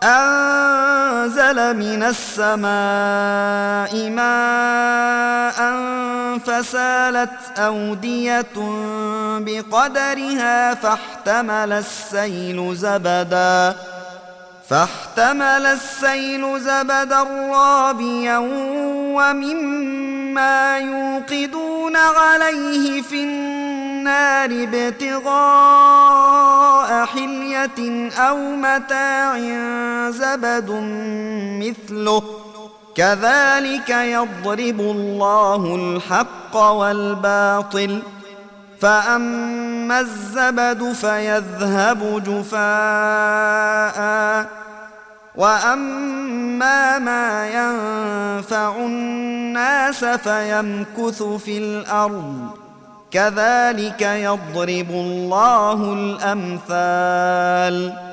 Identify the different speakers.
Speaker 1: أنزل من السماء ماء فسالت أودية بقدرها فاحتمل السيل زبدا رابيا ومما يوقدون عليه في النار ابتغاء حلية أو متاع زبد مثله كذلك يضرب الله الحق والباطل فأما الزبد فيذهب جفاء وأما ما ينفع الناس فيمكث في الأرض كذلك يضرب الله الأمثال